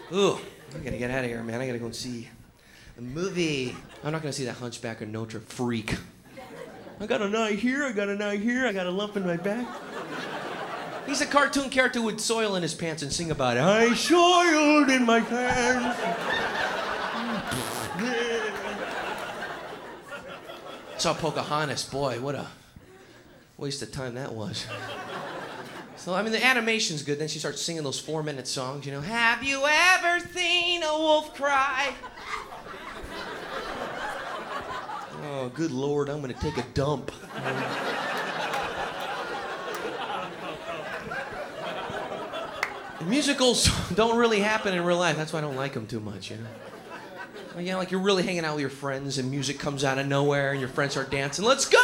Ooh, I gotta get out of here, man. I gotta go and see a movie. I'm not gonna see that Hunchback of Notre freak. I got an eye here, I got an eye here, I got a lump in my back. He's a cartoon character with soil in his pants and sing about it. I soiled in my pants. Saw Pocahontas, boy, what a waste of time that was. So, I mean, the animation's good. Then she starts singing those 4-minute songs, you know. Have you ever seen a wolf cry? Oh, good Lord, I'm gonna take a dump. Musicals don't really happen in real life. That's why I don't like them too much, you know. Well, you know, like you're really hanging out with your friends and music comes out of nowhere and your friends start dancing. Let's go!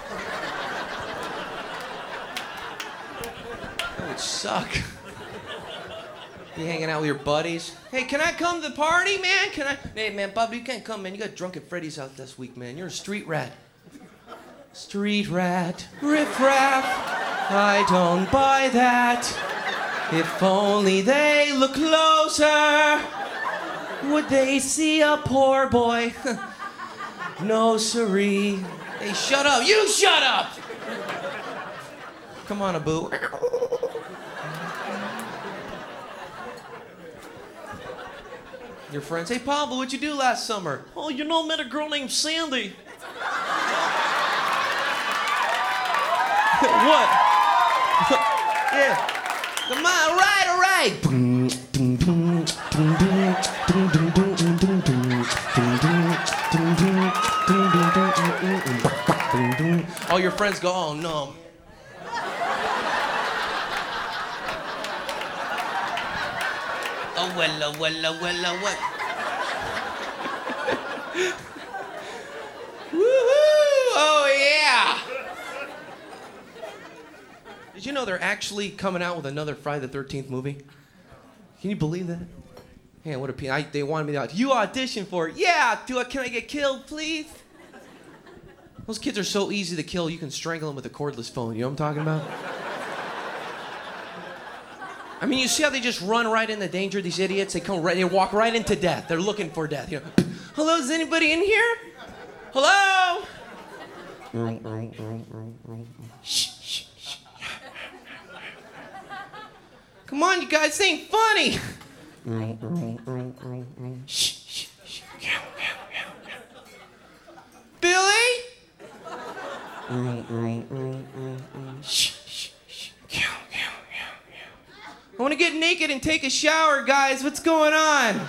That would suck. You hanging out with your buddies. Hey, can I come to the party, man? Can I? Hey, man, Bob, you can't come, man. You got drunk at Freddy's out this week, man. You're a street rat. Street rat, riff-raff. I don't buy that. If only they look closer, would they see a poor boy? No, siree. Hey, shut up. You shut up! Come on, Abu. Your friends, hey, Pablo, what'd you do last summer? Oh, you know, I met a girl named Sandy. What? Yeah. Come on, all right. All your friends go, oh no. Oh, well, what? Woo-hoo! Oh, yeah! Did you know they're actually coming out with another Friday the 13th movie? Can you believe that? Yeah, what a they wanted me to you audition for it. Yeah, can I get killed, please? Those kids are so easy to kill, you can strangle them with a cordless phone. You know what I'm talking about? I mean, you see how they just run right into danger, these idiots? They walk right into death. They're looking for death. You know, hello, is anybody in here? Hello? Shh. Come on, you guys, this ain't funny. Shh. Billy? Shh. I want to get naked and take a shower, guys. What's going on?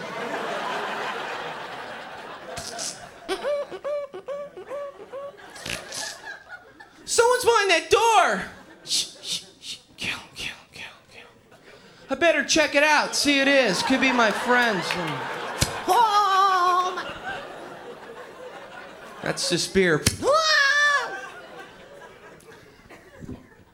Someone's behind that door. Shh. Kill. I better check it out. See who it is. Could be my friends. That's the spear.